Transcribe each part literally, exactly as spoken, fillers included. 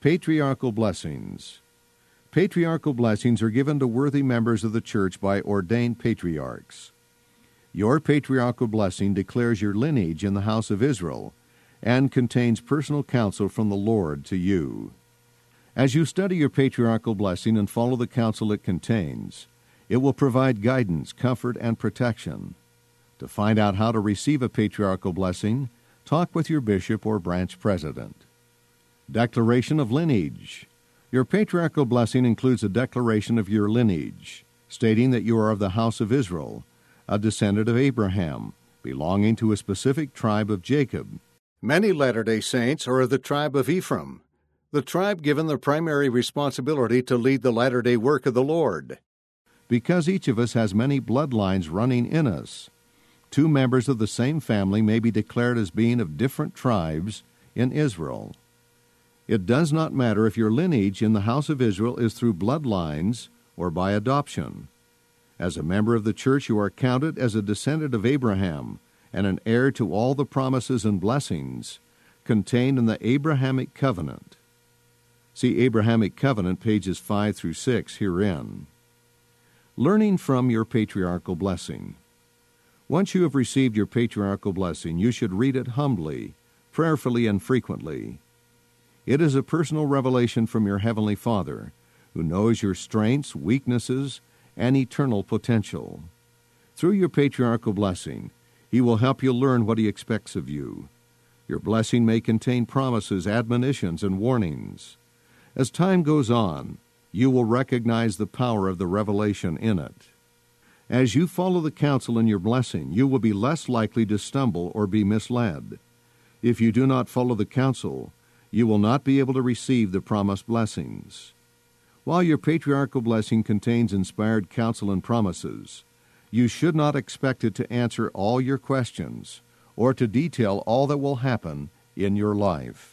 Patriarchal Blessings. Patriarchal blessings are given to worthy members of the church by ordained patriarchs. Your patriarchal blessing declares your lineage in the house of Israel and contains personal counsel from the Lord to you. As you study your patriarchal blessing and follow the counsel it contains, it will provide guidance, comfort, and protection. To find out how to receive a patriarchal blessing, talk with your bishop or branch president. Declaration of lineage. Your patriarchal blessing includes a declaration of your lineage, stating that you are of the house of Israel, a descendant of Abraham, belonging to a specific tribe of Jacob. Many Latter-day Saints are of the tribe of Ephraim, the tribe given the primary responsibility to lead the latter-day work of the Lord. Because each of us has many bloodlines running in us, two members of the same family may be declared as being of different tribes in Israel. It does not matter if your lineage in the house of Israel is through bloodlines or by adoption. As a member of the church, you are counted as a descendant of Abraham and an heir to all the promises and blessings contained in the Abrahamic covenant. See Abrahamic Covenant, pages five through six herein. Learning from your patriarchal blessing. Once you have received your patriarchal blessing, you should read it humbly, prayerfully, and frequently. It is a personal revelation from your Heavenly Father, who knows your strengths, weaknesses, and eternal potential. Through your patriarchal blessing, He will help you learn what He expects of you. Your blessing may contain promises, admonitions, and warnings. As time goes on, you will recognize the power of the revelation in it. As you follow the counsel in your blessing, you will be less likely to stumble or be misled. If you do not follow the counsel, you will not be able to receive the promised blessings. While your patriarchal blessing contains inspired counsel and promises, you should not expect it to answer all your questions or to detail all that will happen in your life.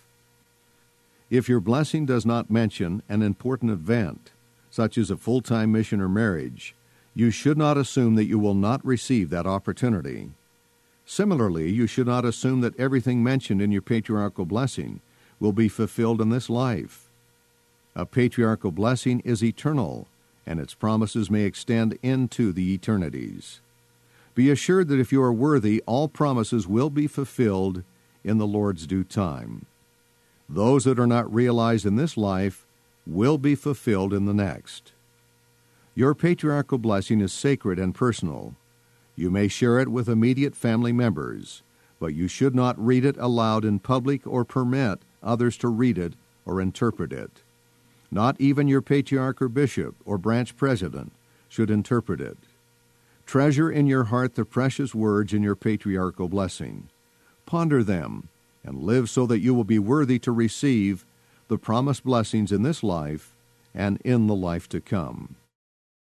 If your blessing does not mention an important event, such as a full-time mission or marriage, you should not assume that you will not receive that opportunity. Similarly, you should not assume that everything mentioned in your patriarchal blessing will be fulfilled in this life. A patriarchal blessing is eternal, and its promises may extend into the eternities. Be assured that if you are worthy, all promises will be fulfilled in the Lord's due time. Those that are not realized in this life will be fulfilled in the next. Your patriarchal blessing is sacred and personal. You may share it with immediate family members, but you should not read it aloud in public or permit others to read it or interpret it. Not even your patriarch or bishop or branch president should interpret it. Treasure in your heart the precious words in your patriarchal blessing. Ponder them and live so that you will be worthy to receive the promised blessings in this life and in the life to come.